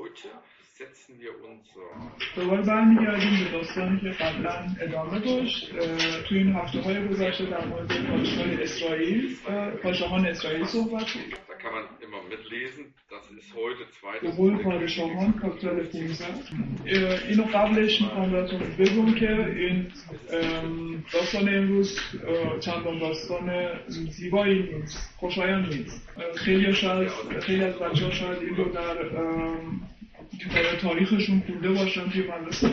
دوباره برمیگردیم به داستانی که قبلا ادامه داشت. توی این هفته‌های گذشته در مورد پادشاهان اسرائیل صحبت شد. دوباره پادشاهان کاپیتال 15. اینو قبلش میخوام بهتون بگم که این داستان امروز چندان داستان زیبایی نیست، خوشایند نیست. خیلی از بچه‌ها شاید این رو در کتاب تاریخشون خونده باشن توی مدرسه.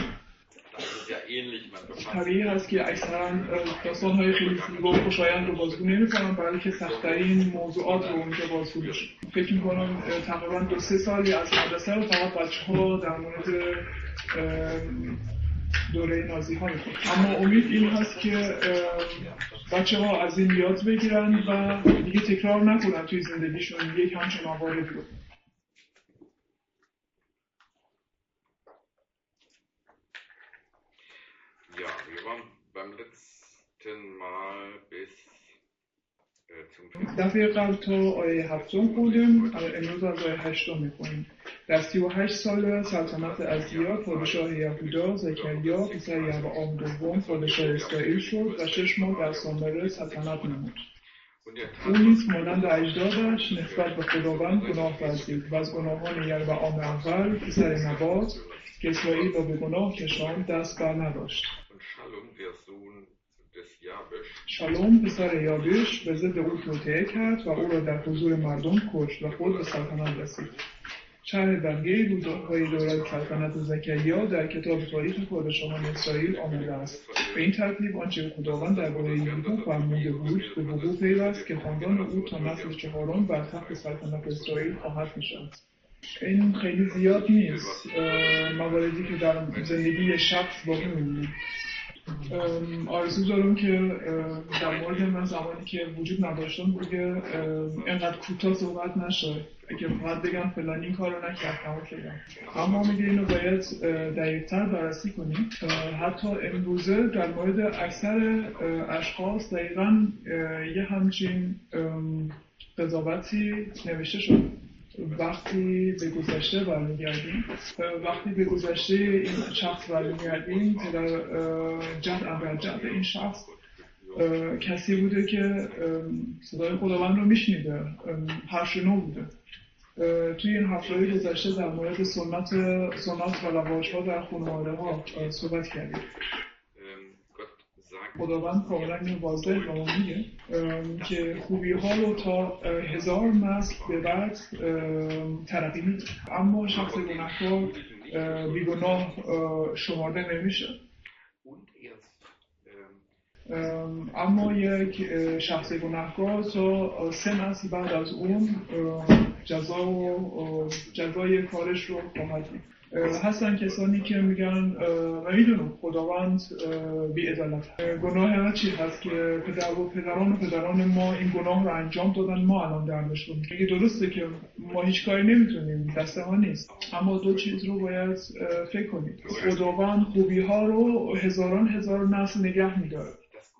طبیعی هست که اکثرا داستان‌های خیلی زیبا و خوشایند رو بازگو نمی‌کنن، بلکه سخت‌ترین موضوعات رو اونجا بازگو می‌شن. فکر می‌کنم تقریباً 2-3 سالی از مدرسه رو فقط بچه‌ها در مورد دوره نازی‌ها می‌خونن. اما امید این هست که بچه‌ها از این یاد بگیرن و دیگه تکرار نکنن توی زندگیشون یک همچین مواردی رو. Ja, wir waren beim letzten Mal bis zum دفعه قبل تا آیه 7 خوندیم، امروز از آیه 8 میخونیم. در 38 سال سلطنت عزیا پادشاه یهودا زکریا پسر یروعام دوم پادشاه اسرائیل شد و 6 ماه در سامره سلطنت نمود. او نیز مانند اجدادش نسبت به خداوند گناه ورزید و از گناهان یروعام اول پسر نبات که اسرائیل را به گناه کشاند دست بر نداشت. شالوم پسر یابش به ضد او توطئه کرد و او را در حضور مردم کشت و خود به سلطنت رسید. شرح بقیه روزهای دوران سلطنت زکریا در کتاب تاریخ پادشاهان اسرائیل آمده است. به این ترتیب آنچه خداوند درباره یهودا فرموده بود به وقوع پیوست که خاندان او تا نسل چهارم بر تخت سلطنت اسرائیل خواهد نشست. این خیلی زیاد نیست مواردی که در زندگی شخص باقی می‌مونه. آرزو دارم که در مورد من زمانی که وجود نداشتم دیگه اینقدر کوتاه صحبت نشه، اگه فقط بگم فلانی این کارو نکرد تمام شدم. اما میگه اینو باید دقیق‌تر بررسی کنیم. حتی امروزه در مورد اکثر اشخاص دقیقاً یه همچین قضاوتی نوشته شد. وقتی به گذشته برمیگردیم، این شخص برمیگردیم پدر جد ابرجد این شخص کسی بوده که صدای خداوند رو میشنیده، حرشنو بوده. توی این هفته‌های گذشته در مورد سنت و رواج‌ها در خانواده‌ها صحبت کردیم. خداوند کاملا این واضح به ما میگه که خوبی‌ها رو تا 1000 نسل به بعد ترقی میده، اما شخص گناهکار بیگناه شمرده نمیشه. اما یک شخص گناهکار تا 3 نسل بعد از اون جزای کارش رو خواهد دید. هستن کسانی که میگن و میدونم خداوند بی‌عدالت. گناه ما چی هست که پدران ما این گناه رو انجام دادن، ما الان دردش رو میگه. درسته که ما هیچ کاری نمیتونیم، دست ما نیست، اما 2 چیز رو باید فکر کنید. خداوند خوبی ها رو هزار نسل نگه میداره.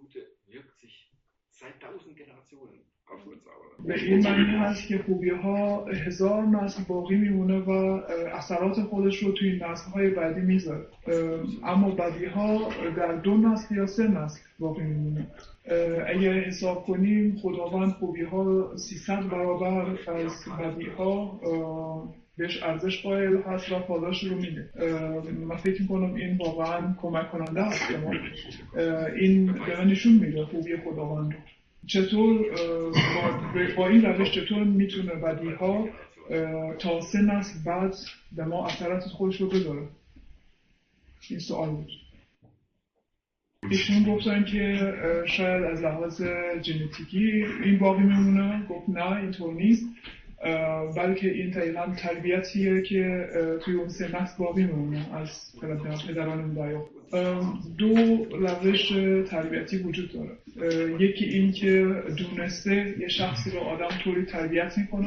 به این معنی هست که خوبی ها 1000 نسل باقی میمونه و اثرات خودش رو توی نسل های بعدی میذاره، اما بدی ها در 2 نسل یا 3 نسل باقی میمونه. اگر حساب کنیم خداوند خوبی ها 300 برابر از بدی ها بهش ارزش قائل هست و پاداش رو میده. من فکر میکنم این واقعا کمک کننده هست. این به من نشون میده خوبی خداوند رو. چطور با این روش چطور میتونه بدیها تا 3 نسل بعد به ما اثرات خودش رو بذاره؟ این سوال بود. ایشون گفتن که شاید از لحاظ ژنتیکی این باقی میمونه. گفت نه، اینطور نیست، بلکه این دقیقاً تربیتیه که توی اون 3 نسل باقی میمونه از پدران دریافت. 2 روش تربیتی وجود داره. یکی این که دونسته یه شخصی رو آدم طوری تربیت میکنه،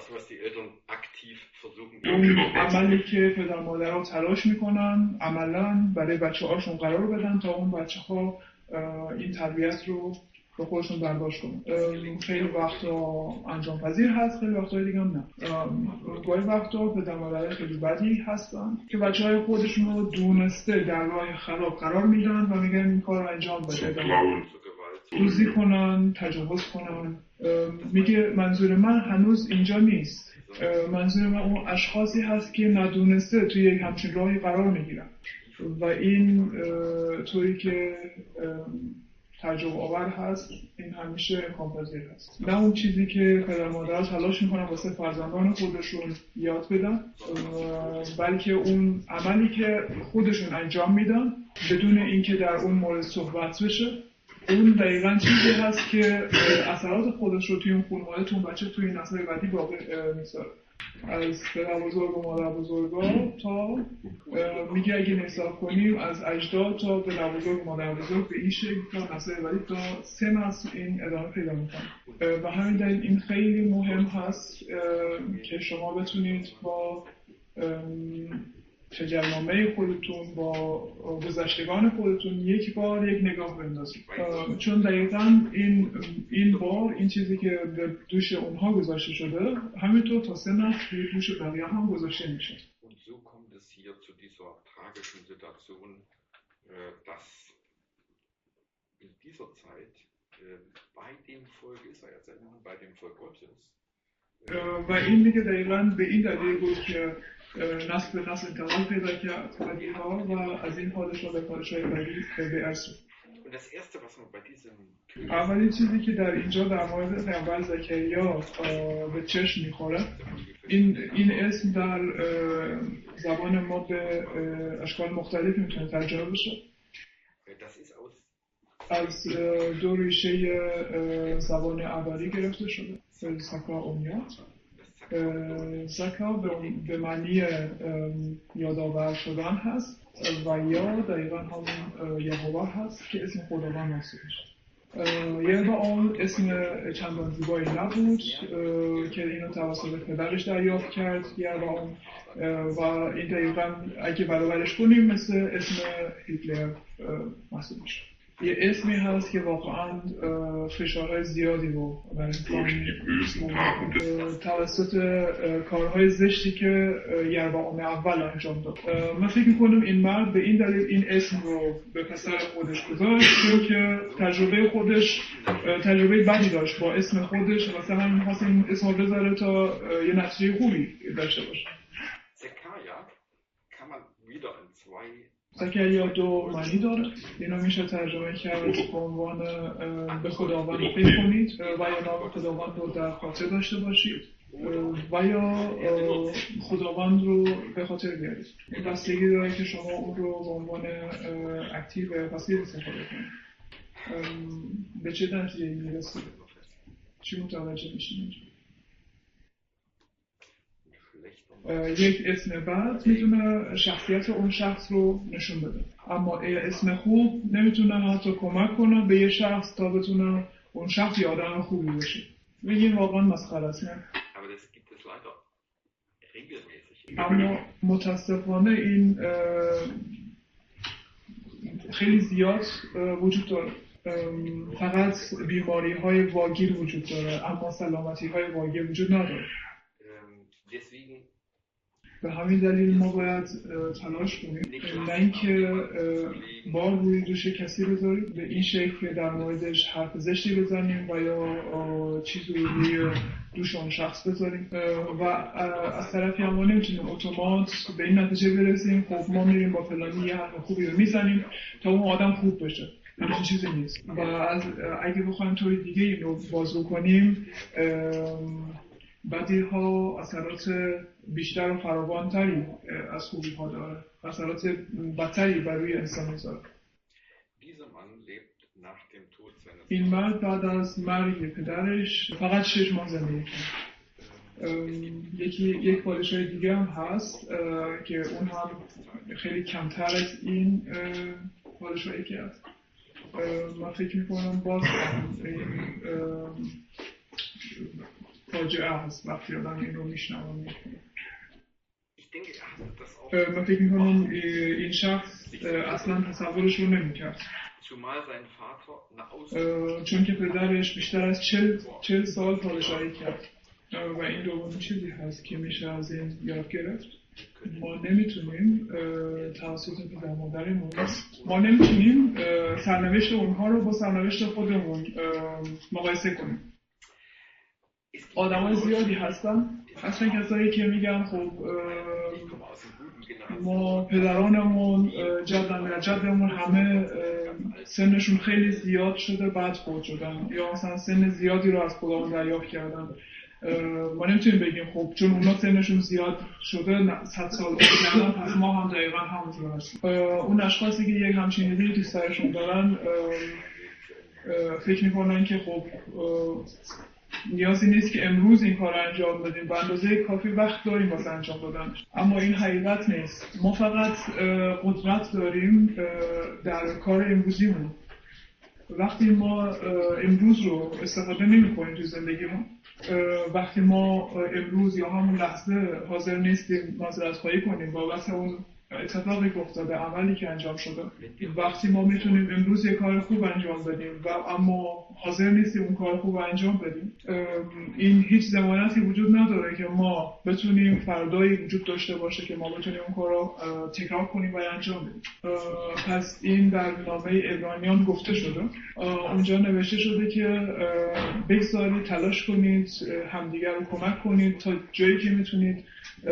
اون عملی که پدر مادرها تلاش میکنن عملاً برای بچه هاشون قرار بدن تا اون بچه ها این تربیت رو به خودشون برداشت کنن. خیلی وقتا انجام پذیر هست، خیلی وقتا دیگه هم نه. گاهی وقتا پدر مادر خیلی بدی هستن که بچه‌های خودشون رو دونسته در راه خراب قرار میدن و میگن این کار رو انجام بده، دوزی کنن، تجاوز کنن. میگه منظور من هنوز اینجا نیست، منظور من اون اشخاصی هست که ندونسته توی یک همچین راهی قرار میگیرن و این طوری که تعجب آور هست، این همیشه امکان پذیر هست. نه اون چیزی که پدر مادرها تلاش میکنن واسه فرزندان خودشون یاد بدن، بلکه اون عملی که خودشون انجام میدن بدون اینکه در اون مورد صحبت بشه، اون دقیقاً چیزی هست که اثرات خودش رو توی اون خانواده، توی اون بچه، توی نسل بعدی باقی میذاره. از پدر بزرگ و مادر بزرگا تا میگه اگه حساب کنیم از اجداد تا پدر بزرگ و مادر بزرگ به این شکل تا نسل بعدی تا 3 نسل این ادامه پیدا میکنه. و همین دلیل این خیلی مهم هست که شما بتونید با تجربه خودتون، با گذشتگان خودتون یک بار یک نگاه بندازید، چون دقیقاً این بار این چیزی که به دوش اونها گذاشته شده همینطور تا 3 نسل به دوش بقیه هم گذاشته میشه. Und so kommt es hier zu dieser tragischen Situation, dass in dieser Zeit bei dem Volk Israels, bei dem Volk Gottes, و این دیگه دقیقاً به این دلیل بود که نسل به نسل انتقال پیدا کرد ها و از این پادشاه به پادشاه بعدی به ارث. اولین چیزی که در اینجا در مورد پیامبر زکریا به چشم میخوره، این اسم در زبان ما به اشکال مختلفی میتونه ترجمه بشه. از دو ریشه زبان عبری گرفته شده، سکا اومیا. زکا به معنی یادآور شدن هست و یا دقیقا همون یهوه هست که اسم خداوند محسوب میشه. یهوه اسم چندان زیبایی نبود که اینو توسط پدرش دریافت کرد یهوه، و این دقیقا اگه برابرش کنیم مثل اسم هیتلر محسوب میشه. یه اسمی هست که واقعا فشارهای زیادی رو برای توسط کارهای زشتی که یربعام اول انجام داد. من فکر میکنم این مرد به این دلیل این اسم رو به پسر خودش گذاشت چون که تجربه بدی داشت با اسم خودش، مثلا می‌خواست این اسم رو بذاره تا یه نتیجه خوبی داشته باشه. زکریا 2 معنی داره. اینو میشه ترجمه کرد به عنوان به خداوند پی کنید و یا نام خداوند رو در خاطر داشته باشید و یا خداوند رو به خاطر بیارید. این بستگی داره که شما اون رو به عنوان اکتیو و پسیو استفاده کنید. به چه نتیجه‌ای میرسید؟ چی متوجه میشید؟ یک اسم بد میتونه شخصیت اون شخص رو نشون بده، اما اسم خوب نمیتونه حتی کمک کنه به یه شخص تا بتونه اون شخص یه آدم خوبی بشه. میگین واقعا مسخره است. اما متاسفانه این خیلی زیاد وجود داره. فقط بیماری های واگیر وجود داره اما سلامتی های واگیر وجود نداره. به همین دلیل ما باید تلاش کنیم نه اینکه بار روی دوش کسی بذاریم به این شکل که در موردش حرف زشتی بزنیم و یا چیزی روی دوش اون شخص بذاریم و از طرفی هم ما نمیتونیم اتومات به این نتیجه برسیم خب ما میریم با فلانی یه حرف خوبی رو میزنیم تا اون آدم خوب بشه. همچین چیزی نیست و اگه بخوایم طوری دیگه این رو بازگو کنیم بدی ها اثرات بیشتر و فراوانتری از خوبی ها داره، اثرات بدتری بر روی انسان میذاره. این مرد بعد از مرگ پدرش فقط 6 ماه زندگی کرد. یک پادشاه دیگه هم هست که اون هم خیلی کمتر از این پادشاهی کرد. من فکر میکنم باز فاجعه هست وقتی آدم این رو میشنوه میکنه. من فکر میکنم این شخص اصلا تصورش رو نمیکرد Zumal sein Vater eine چون که پدرش بیشتر از 40 سال پادشاهی کرد و این دومین چیزی هست که میشه از این یاد گرفت. ما نمیتونیم توسط پدر مادرمون ما نمیتونیم سرنوشت اونها رو با سرنوشت خودمون مقایسه کنیم. آدمای زیادی هستن کسایی که میگن خب ما پدرانمون جدمون همه سنشون خیلی زیاد شده بعد فوت شدن یا مثلا سن زیادی رو از خداوند دریافت کردن. ما نمیتونیم بگیم خب چون اونا سنشون زیاد شده 100 سال عمر کردن پس ما هم دقیقا همونجور هستیم. اون اشخاصی که یک همچین ایده تو سرشون دارن فکر میکنن که خب نیازی نیست که امروز این کار انجام بدیم به اندازه کافی وقت داریم واسه انجام دادنش. اما این حقیقت نیست. ما فقط قدرت داریم در کار امروزیمون. وقتی ما امروز رو استفاده نمی‌کنیم تو زندگیمون، وقتی ما امروز یا همون لحظه حاضر نیستیم معذرت خواهی کنیم بابت اون اتفاقی که افتاده، عملی که انجام شده، وقتی ما میتونیم امروز یک کار خوب انجام بدیم و اما حاضر نیستیم اون کار خوب انجام بدیم، این هیچ ضمانتی وجود نداره که ما بتونیم فردایی وجود داشته باشه که ما بتونیم اون کار رو تکرار کنیم و انجام بدیم. پس این در نامه عبرانیان گفته شده. اونجا نوشته شده که بگذارید تلاش کنید، همدیگر رو کمک کنید تا جایی که میتونید،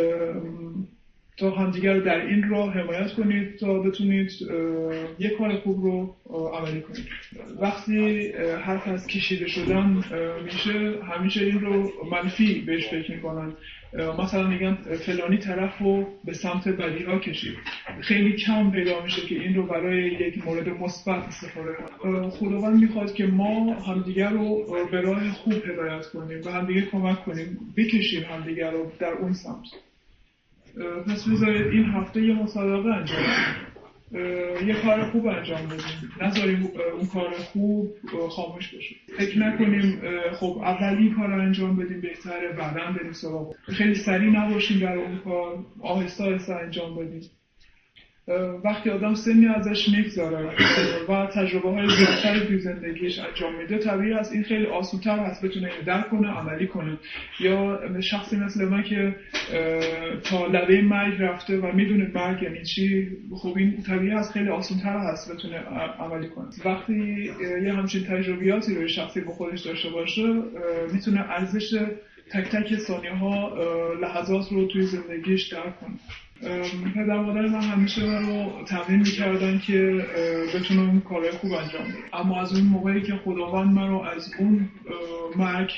تا همدیگر رو در این راه حمایت کنید تا بتونید یک کار خوب رو عملی کنید. وقتی حرف از کشیده شدن میشه، همیشه این رو منفی بهش فکر میکنن. مثلا میگن فلانی طرف رو به سمت بدی ها کشید. خیلی کم پیدا میشه که این رو برای یک مورد مثبت استفاده کنیم. خداوند میخواد که ما همدیگر رو به راه خوب هدایت کنیم و همدیگر کمک کنیم، بکشیم همدیگر رو در اون سمت. پس بذارید این هفته یه مسابقه انجام بدیم، یه کار خوب انجام بدیم، نذاریم اون کار خوب خاموش بشه. فکر نکنیم خب اولی کار انجام بدیم بهتره بعداً بریم سراغ. خیلی سریع نباشیم در اون کار، آهسته آهسته انجام بدیم. وقتی آدم سنی ازش میگذاره و تجربه های زیادتری توی زندگیش انجام میده، طبیعی است این خیلی آسان‌تر هست بتونه اینو درک کنه، عملی کنه. یا شخصی مثل من که تا لبه مرگ رفته و میدونه مرگ یعنی چی، خب این طبیعی است خیلی آسان‌تر هست بتونه عملی کنه. وقتی یه همچین تجربیاتی رو شخصی با خودش داشته باشه، میتونه ارزش تک تک ثانیه ها لحظات رو توی زندگیش درک کنه. پدر مادر من همیشه من رو تمرین میکردن که بتونم کارهای خوب انجام بدم. اما از اون موقعی که خداوند من رو از اون مرگ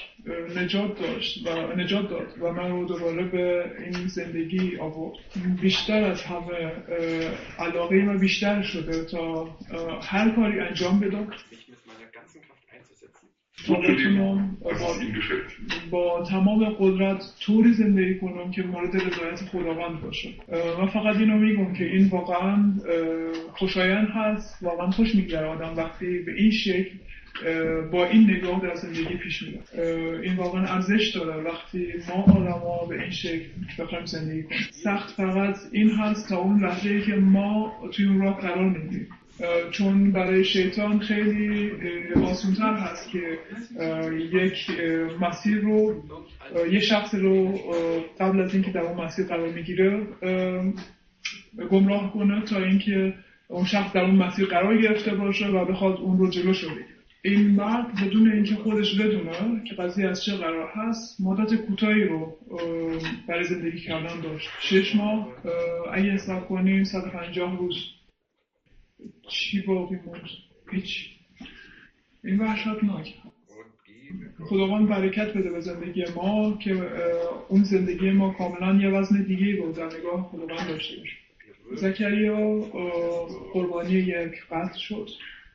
نجات داد و من رو دوباره به این زندگی آورد، بیشتر از همه علاقه من بیشتر شده تا هر کاری انجام بدم تا بتونم با تمام قدرت طوری زندگی کنم که مورد رضایت خداوند باشه. من فقط اینو میگم که این واقعا خوشایند هست، واقعا خوش میگذره آدم وقتی به این شکل با این نگاه در زندگی پیش میره. این واقعا ارزش داره وقتی ما آدما به این شکل بخوایم زندگی کنیم. سخت فقط این هست تا اون لحظه‌ای که ما توی اون راه قرار میگیریم، چون برای شیطان خیلی آسان‌تر هست که یک مسیر رو، یک شخص رو قبل از اینکه در اون مسیر قرار میگیره گمراه کنه تا اینکه اون شخص در اون مسیر قرار گرفته باشه و بخواد اون رو جلوش بگیره. این مرد بدون اینکه خودش بدونه که قضیه از چه قرار هست، مدت کوتاهی رو برای زندگی کردن داشت. 6 ماه اگه حساب کنیم 150 روز چی باقی موند؟ هیچ. این وحشتناک. خداوند برکت بده به زندگی ما که اون زندگی ما کاملا یه وزن دیگه رو در نگاه خداوند داشته باشه. زکریا قربانی یک قتل شد.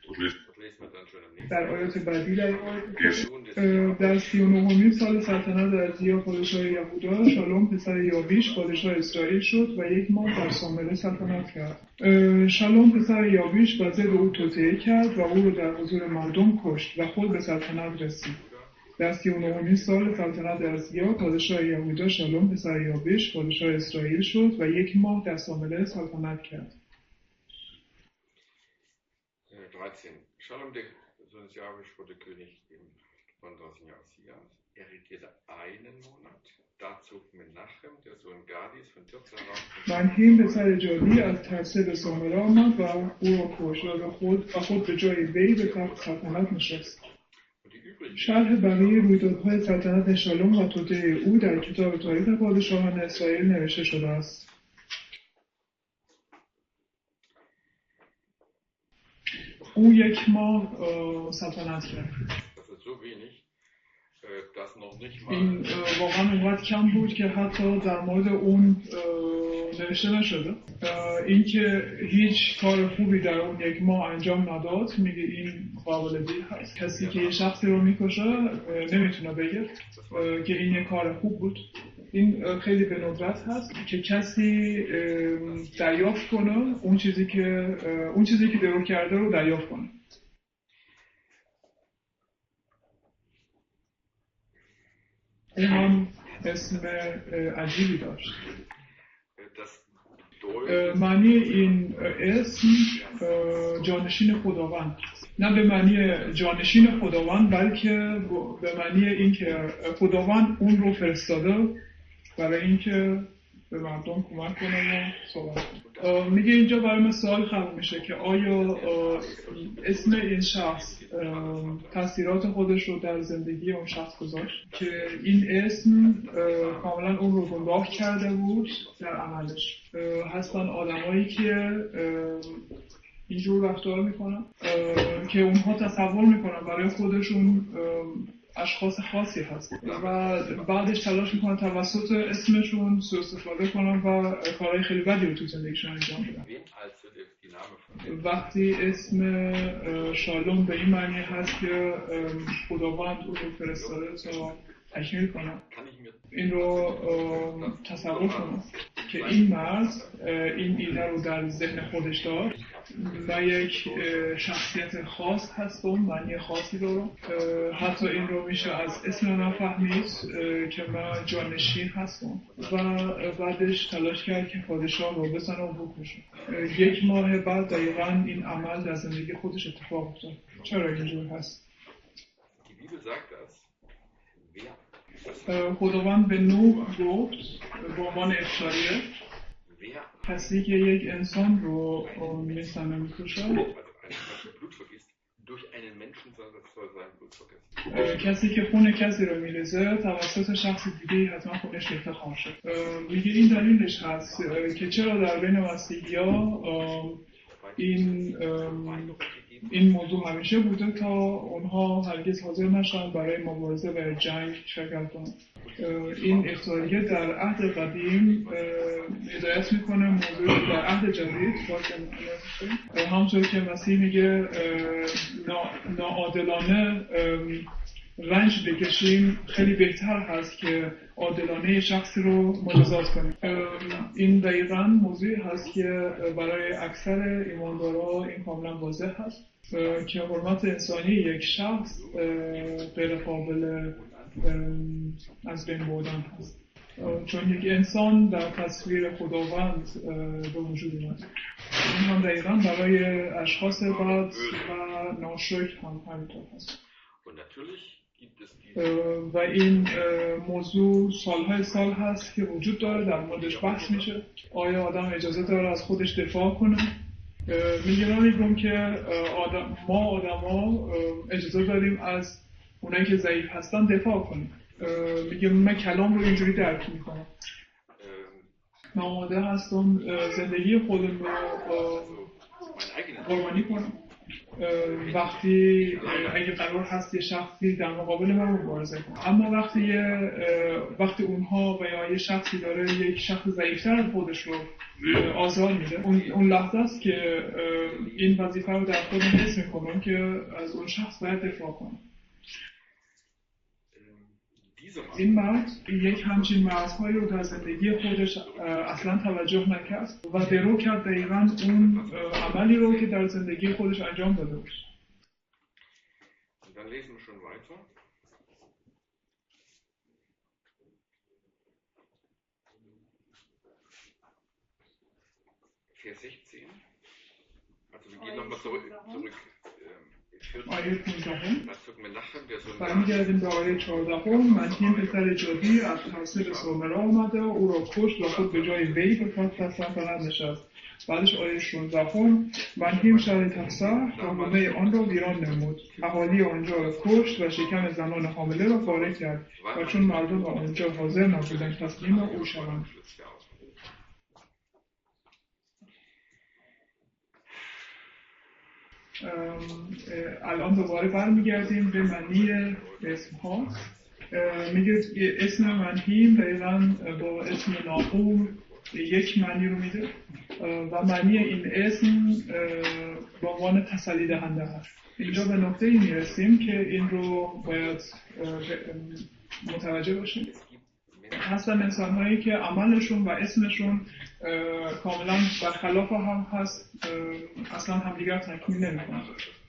در آیات بعدی در 39مین سال سلطنت ارزیا پادشاه یهودا، شالوم پسر یابیش پادشاه اسرائیل شد و 1 ماه در سامره سلطنت کرد. شالوم پسر یابیش به ضد او توطئه کرد و او را در حضور مردم کشت و خود به سلطنت رسید. در 39مین سال سلطنت ارزیا پادشاه یهودا، شالوم پسر یابیش پادشاه اسرائیل شد و 1 ماه در سامره سلطنت کرد. 13. Schalom Sonsiavisch wurde König im 39. Jahr Asias. Er regierte einen Monat. Dazu Menachem, der Sohn Gadis von Tirzara. منهیم پسر جادی از ترسه به سامرا آمد و او را کشت و خود به جای وی به تخت سلطنت نشست. شرح بقیه رویدادهای سلطنت شالوم و توطئه او در کتاب تاریخ پادشاهان اسرائیل نوشته شده است. او 1 ماه سلطنت کرد. این واقعا اونقدر کم بود که حتی در مورد اون نوشته نشده. این که هیچ کار خوبی در اون 1 ماه انجام نداد، میگه این قابل دید هست. کسی که یه شخصی رو میکشه نمیتونه بگه که این یه کار خوب بود. این خیلی به ندرت هست که کسی دریافت کنه اون چیزی که درو کرده رو دریافت کنه. این هم اسم عجیبی داشت. معنی این اسم جانشین خداوند، نه به معنی جانشین خداوند بلکه به معنی این که خداوند اون رو فرستاده برای اینکه به مردم کمک کنه و صحبت کنه. میگه اینجا برای من سوال خلق میشه که آیا اسم این شخص تاثیرات خودش رو در زندگی اون شخص گذاشت که این اسم کاملا اون رو گمراه کرده بود در عملش. هستن آدمایی که اینجور رفتار میکنن که اونها تصور میکنن برای خودشون اشخاص خاصی هست و بعدش تلاش میکنن توسط اسمشون سوء استفاده کنن و کارهای خیلی بدی رو تو زندگیشون انجام بدن. وقتی اسم شالوم به این معنی هست که خداوند اون رو فرستاده تا تکمیل کنه، این رو تصور کنم که این مرد این ایده رو در ذهن خودش داشت و یک شخصیت خاص هست و معنی خاصی داره. حتی این رو میشه از اسم من فهمید که من جانشین هستم و بعدش تلاش کرد که پادشاه رو بزنه و بکشه. 1 ماه بعد دقیقاً این عمل در زندگی خودش اتفاق افتاد. چرا اینجور هست؟ خداوند به نوح گفت به عنوان اشاره کسی که یک انسان رو میزنه میکشه، کسی که خون کسی رو میریزه توسط شخص دیگه حتما خونش ریخته خواهد شد. میگه این دلیلش هست که چرا در بین مسیحی‌ها این موضوع همیشه بوده تا اونها هرگز حاضر نشن برای مبارزه و جنگ شرکت کنن. این اختیاریه در عهد قدیم هدایت میکنه موضوع در عهد جدید همونطور که مسیح میگه ناعادلانه رنج بکشیم خیلی بهتر هست که عادلانه شخصی رو مجازات کنیم. این دقیقاً موضوعی هست که برای اکثر ایماندارا این کاملا واضح هست که حرمت انسانی یک شخص غیر قابل از بین بردن هست، چون یک انسان در تصویر خداوند به وجود اومد. این هم دقیقاً برای اشخاص بد و ناشکر هم همینطور هست. و این موضوع سالهای سال هست که وجود داره، در موردش بحث میشه. آیا آدم اجازه داره از خودش دفاع کنه؟ میگم که ما آدما اجازه داریم از اونایی که ضعیف هستن دفاع کنیم. میگم من کلام رو اینجوری درک میکنم. من آماده هستم زندگی خودم رو قربانی کنم وقتی اگه قرار هست یه شخصی در مقابل من مبارزه کنه. اما وقتی اونها و یا یه شخصی داره یک شخص ضعیفتر خودش رو آزار میده، اون لحظه است که این وظیفه رو در خودم حس میکنم که از اون شخص باید دفاع کنم. این مرد یک همچین مرزهایی رو در زندگی خودش اصلا توجه نکرد و درو کرد دقیقاً اون عملی رو که در زندگی خودش انجام داده بود. Dann lesen wir schon weiter. Vers 16. Also wir gehen nochmal zurück آیه 15 Da zog Menachem, der Sohn برمیگردیم به آیه 14. منهیم پسر جادی از ترسه به سامرا آمده و او را کشت و خود به جای وی به تخت سلطنت نشست. بعدش آیه 16. منهیم شهر تفسح و حومه آن را ویران نمود. اهالی آنجا را کشت و شکم زنان حامله را پاره کرد و چون مردم آنجا حاضر نبودند تسلیم او شوند. الان دوباره برمیگردیم به معنی اسم ها. میگه اسم منهیم دقیقا با اسم ناقوم یک معنی رو میده و معنی این اسم به عنوان تسلی دهنده هست. اینجا به نقطه میرسیم که این رو باید متوجه باشیم. هستن انسان هایی که عملشون و اسمشون کاملا برخلاف هم هست، اصلا همدیگر تکمیل نمی‌کنن.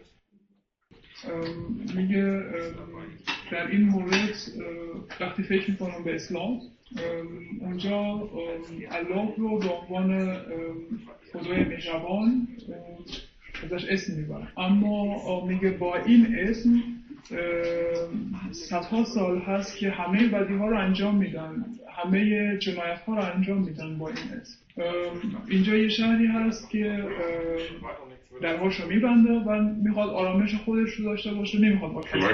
میگه در این مورد وقتی فکر میکنم به اسلام، اونجا الله رو به عنوان خدای مهربان ازش اسم میبرن، اما میگه با این اسم صدها سال هست که همه بدی ها رو انجام میدن، همه جنایت ها رو انجام میدن با این اسم. اینجا یه شهری هست که درهاشو میبنده و میخواد آرامش خودش رو داشته باشه، نمیخواد با کسی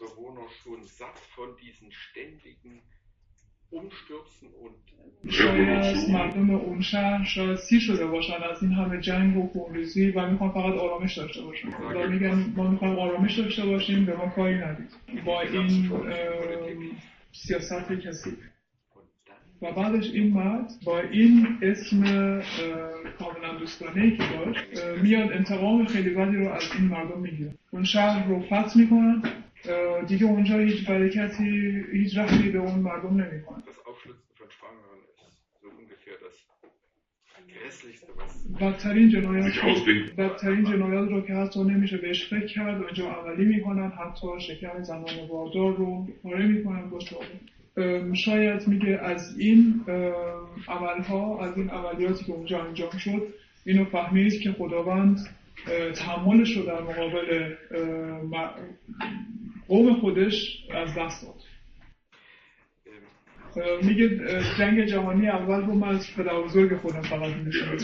شاید مردم اون شهر شاید سیر شده باشن از این همه جنگ و خونریزی و میخوان فقط آرامش داشته باشن و میگن ما میخوایم آرامش داشته باشیم، به ما کاری ندید با این سیاست کسی. و بعدش این مرد با این اسم کاملا دوستانه‌ای که داشت میاد انتقام خیلی بدی رو از این مردم میگیره. اون شهر رو فتح میکنن، دیگه اونجا هیچ برکتی، هیچ رحمی به اون مردم نمیکنن. بدترین جنایات رو که حتی نمیشه بهش فکر کرد اونجا عملی میکنن، حتی شکم زنان باردار رو پاره میکنن با چاقو. شاید میگه از این عملها، از این عملیاتی که اونجا انجام شد اینو فهمید که خداوند تحملش رو در مقابل قوم خودش از دست داد. میگه جنگ جهانی اول رو من از پدر بزرگ خودم فقط می‌شنیدم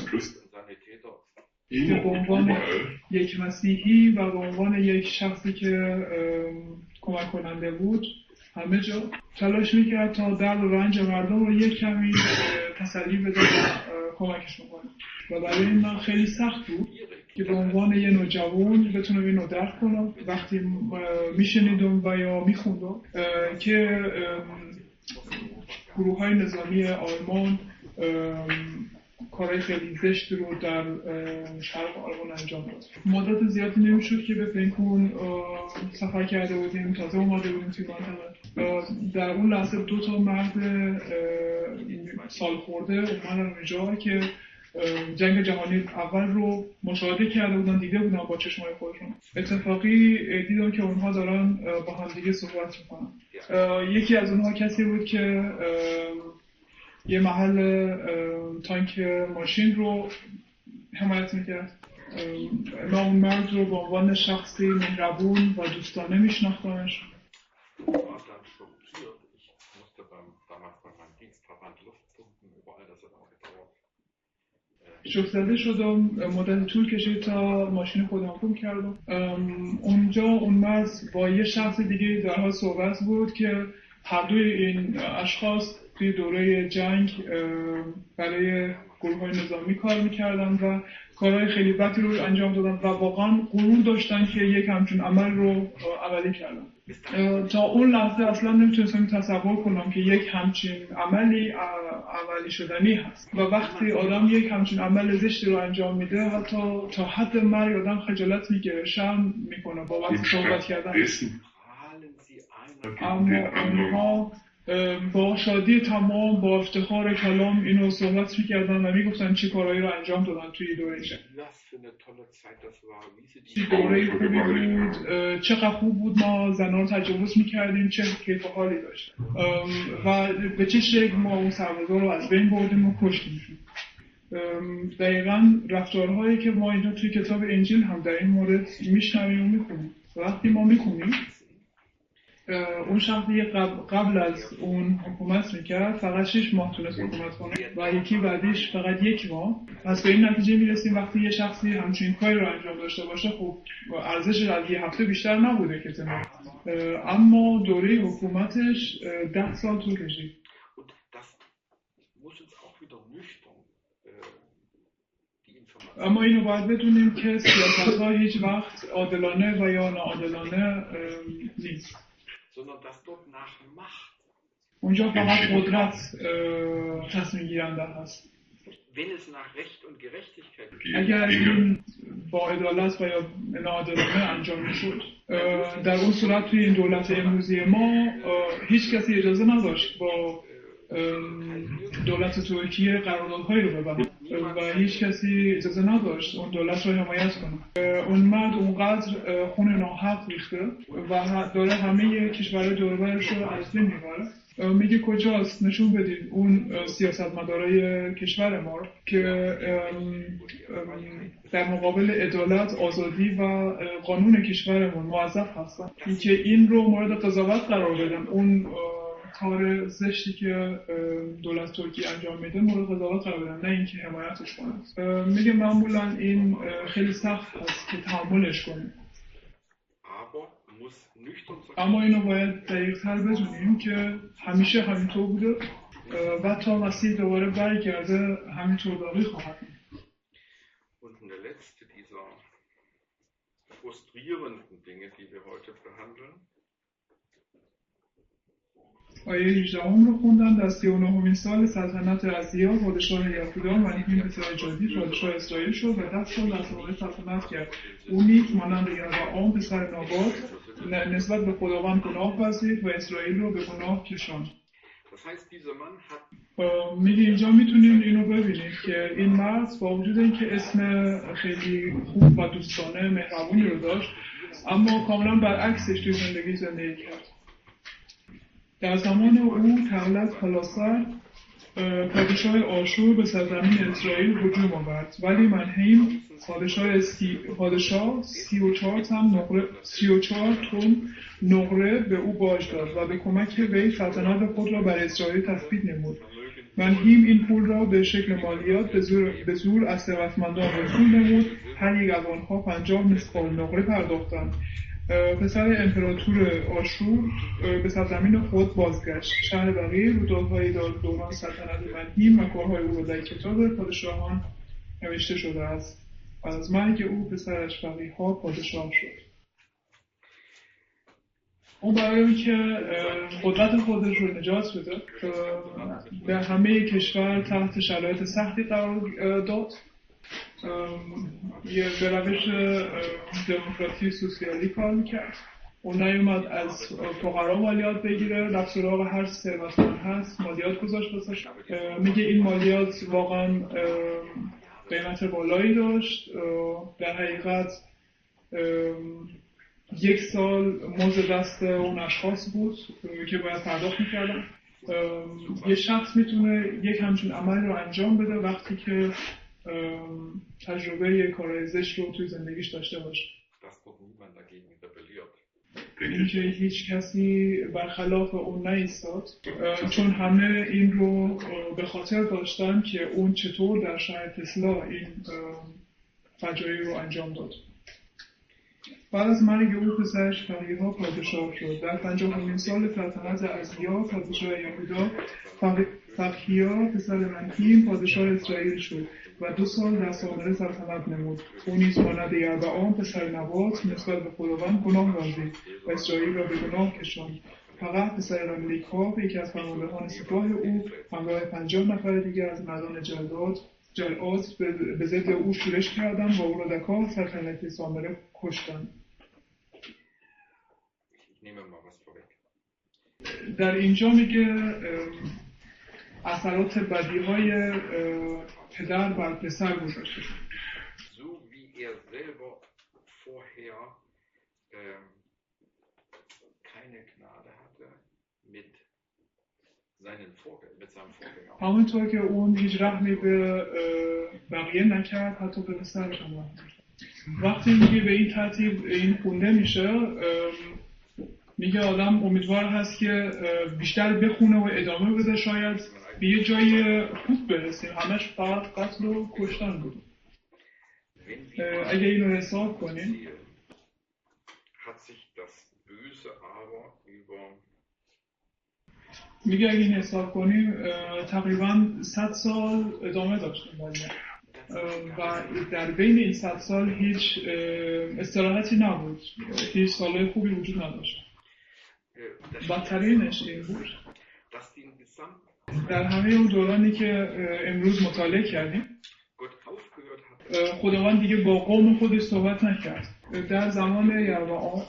که به عنوان یک مسیحی و به عنوان یک شخصی که کمک کننده بود همه جا تلاش میکرد تا درد و رنج مردم رو یک کمی تسلی بده و کمکشون کنه و برای این من خیلی سخت بود که به عنوان یه نوجوان بتونم اینو درک کنم. وقتی میشنیدم و یا میخوندم که گروه‌های نظامی آلمان کارهای خیلی زشت رو در شرق آلمان انجام داد. مدت زیادی نمیشد که به پنکون سفر کرده بودیم، تازه اومده بودیم توی منطقه. در اون لحظه 2 مرد سال خورده اومدن اونجا که جنگ جهانی اول رو مشاهده کرده بودن، دیده بودن با چشمای خودشون. اتفاقی دیدم که اونها دارن با هم دیگه صحبت میکنن. یکی از اونها کسی بود که یه محل تانک ماشین رو حمایت میکرد. من اون مرد رو به عنوان شخصی مهربون و دوستانه میشناختمش. شوک‌زده شدم، مدت طول کشید تا ماشین خودم خوب کردم. اونجا اون مرد با یه شخص دیگه در حال صحبت بود که هر دوی این اشخاص توی دوره جنگ برای گروه‌های نظامی کار میکردن و کارهای خیلی بدی رو انجام دادن و واقعا غرور داشتن که یک همچون عمل رو عملی کردن. تا اون لحظه اصلا نمیتونستم تصور کنم که یک همچین عملی شدنی هست و وقتی آدم یک همچین عمل زشتی رو انجام میده حتی تا حد مرگ آدم خجالت میگیره، شرم میکنه بابت صحبت کردن. اما اونها با شادی تمام، با افتخار کلام اینو صحبت میکردن و میگفتن چه کارهایی رو انجام دادن توی دوره جنگ. چه دوره خوبی بود، چقدر خوب بود ما زنان تجاوز میکردیم، چه کیف و حالی داشت و به چه شکل ما اون سربازا رو از بین بردیم و کشتیمشون. دقیقاً رفتارهایی که ما اینجا توی کتاب انجیل هم در این مورد میشنویم و میخونیم. وقتی ما میکنیم اون شخصی قبل از اون حکومت میکرد فقط 6 ماه تونست حکومت کنه و یکی بعدیش فقط 1 ماه. پس به این نتیجه میرسیم وقتی یه شخصی همچین کاری رو انجام داشته باشه خب ارزشش از یه هفته بیشتر نبوده که تمام. اما دوره حکومتش 10 سال طول کشید. اما اینو باید بدونیم که سیاست‌ها هیچ وقت عادلانه و یا ناعادلانه نیست. اونجا فقط قدرت تصمیم گیرنده هست. اگر این با عدالت و یا ناعادلانه انجام میشد در اون صورت توی این دولت امروزی ما هیچ کسی اجازه نداشت با دولت ترکیه قراردادهایی رو ببنده و هیچ کسی اجازه نداشت اون دولت رو حمایت کنه. اون مرد اونقدر خون ناحق ریخته و داره همه کشورهای دور و برش رو از بین میبره. میگه کجاست نشون بدید اون سیاستمدارای کشور ما که در مقابل عدالت، آزادی و قانون کشورمون موظف هستن که این رو مورد قضاوت قرار بدن. اون کار زشتی که دولت ترکیه انجام میده مورد قضاوت قرار بدن، نه اینکه حمایتش کنن. میگه معمولا این خیلی سخت هست که تحملش کنیم. اما اینو باید دقیق‌تر بدونیم که همیشه همینطور بوده و تا مسیح دوباره برگرده همینطور باقی خواهد بود. Und der letzte dieser frustrierenden Dinge, die wir heute behandeln. آیه 18 رو خوندن. در 39مین سال سلطنت عزیا پادشاه یهودا منیهیم پسر جادی پادشاه اسرائیل شد و 10 سال در سامره سلطنت کرد. او نیک مانند یربعام پسر نبات نسبت به خداوند گناه پذیرفت و اسرائیل رو به گناه کشاند. میگه اینجا میتونید اینو ببینید که این مرد با وجود اینکه اسم خیلی خوب و دوستانه مهربونی رو داشت اما کاملا برعکسش توی زندگی کرد. در زمان او تغلط پلاسر پادشاه آشور به سرزمین اسرائیل هجوم آورد، ولی منهیم پادشاه 34 تن نقره به او باج داد و به کمک وی سلطنت خود را بر اسرائیل تثبیت نمود. منهیم این پول را به شکل مالیات به زور از ثروتمندان وصول نمود. هر یک از آنها 50 مثقال نقره پرداختند. پسر امپراتور آشور به سرزمین خود بازگشت. شهر بقیه رویدادهای دوران سلطنت منهیم و کارهای او را در کتاب پادشاهان نوشته شده است. از مرگ او پسرش بقیها پادشاه شد. اون برای اینکه قدرت خودش رو نجات بده به همه کشور تحت شرایط سختی قرار داد. یه به روش دموکراسی سوسیالی کار میکرد. اون نیومد از فقرا مالیات بگیره، رفت سراغ هر ثروتمند هست مالیات گذاشت واسش. میگه این مالیات واقعا قیمت بالایی داشت. در حقیقت 1 سال مزد دست اون اشخاص بود که باید پرداخت میکردن. یه شخص میتونه یک همچین عمل رو انجام بده وقتی که تجربه کارهای زشت رو توی زندگیش داشته باشه. اینکه هیچ کسی برخلاف اون نایستاد، چون همه این رو به خاطر داشتن که اون چطور در شهر تسلا این فجایع رو انجام داد. بعد از مرگ او پسرش فقیها پادشاه شد. در 50مین سال سلطنت عزیا پادشاه یهودا فقیها پسر منهیم پادشاه اسرائیل شد و 2 سال در سامره سلطنت نمود. او نیز مانند یربعام پسر نبات نسبت به خداوند گناه ورزید و اسرائیل را به گناه کشاند. فقط پسر رملیکا یکی از فرماندهان سپاه او همراه 50 نفر دیگر از مردان جلعات به ضد او شورش کردند و او را در کار سلطنت سامره کشتند. در اینجا میگه اثرات بدیهای پدر بر پسر گذاشته شد. همونطور که اون هیچ رحمی به بقیه نکرد حتی به پسرش هم نکرد. وقتی میگه به این ترتیب این خونده میشه، میگه آدم امیدوار هست که بیشتر بخونه و ادامه بده، شاید به یه جای خوب برسیم. همش فقط قتل و کشتن بود. اگه اینو حساب کنیم میگه اگه این حساب کنیم تقریبا 100 سال ادامه داشتیم و در بین این 100 سال هیچ استراحتی نبود، هیچ سالهای خوبی وجود نداشت. بدترینش این بود در همه اون دورانی که امروز مطالعه کردیم خداوند دیگه با قوم خودش صحبت نکرد. در زمان یربعام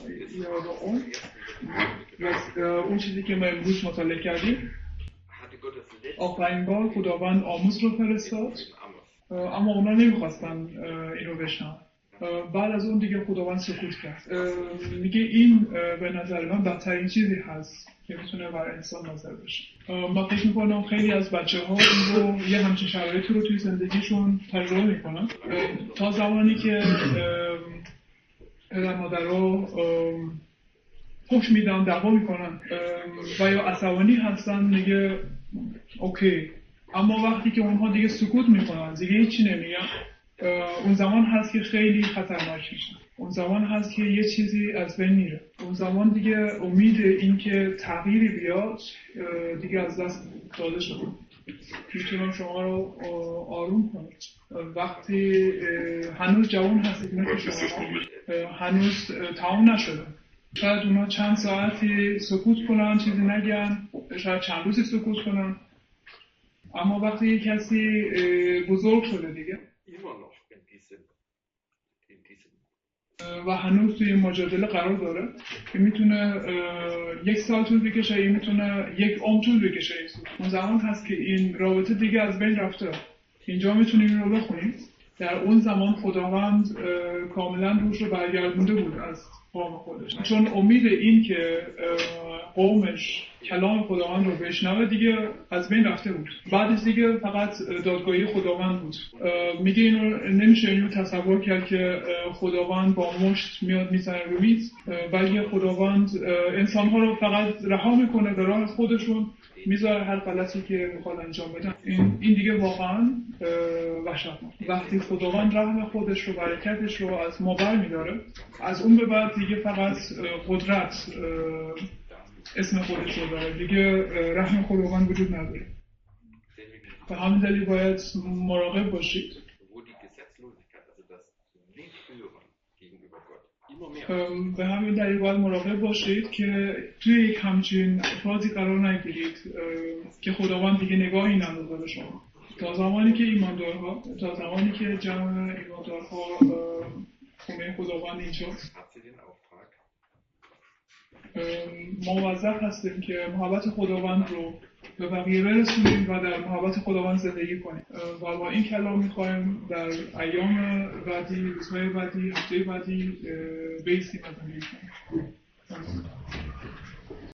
اون چیزی که ما امروز مطالعه کردیم، آخرین بار خداوند آموز رو فرستاد، اما اونا نمیخواستن اینو بشنون. بعد از اون دیگه خداوند سکوت کرد. میگه این به نظر من بدترین چیزی هست که میتونه برای انسان نظر بشه. من فکر میکنم خیلی از بچه‌ها این رو یه همچین شرایطی رو توی زندگیشون تجربه میکنن تا زمانی که پدر مادرها حکم میدن، دعوا میکنن و یا عصبانی هستن، میگه اوکی. اما وقتی که اونها دیگه سکوت میکنن، دیگه هیچی نمیگن، اون زمان هست که خیلی خطرناک میشه. اون زمان هست که یه چیزی از بین میره. اون زمان دیگه امید این که تغییری بیاد دیگه از دست داده شده. میتونم شما رو آروم کنم. وقتی هنوز جوان هستید مثل شما، هنوز تمام نشده. شاید اونا چند ساعتی سکوت کنن، چیزی نگن، شاید چند روزی سکوت کنن. اما وقتی یک کسی بزرگ شده دیگه و هنوز توی مجادله قرار داره که میتونه 1 سال طول بکشه، یا میتونه 1 عمر طول بکشه، اون زمان هست که این رابطه دیگه از بین رفته. اینجا میتونیم این رو بخونیم. در اون زمان خداوند کاملا روش رو برگردونده بود از قوم خودش، چون امید این که قومش کلام خداوند رو بشنوه دیگه از بین رفته بود. بعدش دیگه فقط دادگاهی خداوند بود. میگه اینو نمیشه اینو تصور کرد که خداوند با مشت میاد میزنه رو میز، بلکه خداوند انسانها رو فقط رها میکنه به راه خودشون، میذاره هر غلطی که میخواد انجام بدن. این دیگه واقعا وحشتناک. وقتی خداوند رحم خودش رو، برکتش رو از ما برمی‌داره، از اون به بعد دیگه فقط قدرت اسم خودش رو داره، دیگه رحم خداوند وجود نداره. به همین دلیل باید مراقب باشید. به همین دلیل باید مراقب باشید که توی یک همچین فازی قرار نگیرید که خداوند دیگه نگاهی نداره به شما. تا زمانی که جمع ایماندارها خونه خداوند اینجاست، ما موظف هستیم که محبت خداوند رو به بقیه برسونیم و در محبت خداوند زندگی کنیم و با این کلام میخوایم در ایام بعدی، روزهای بعدی، هفته بعدی بیستیم و زندگی کنیم.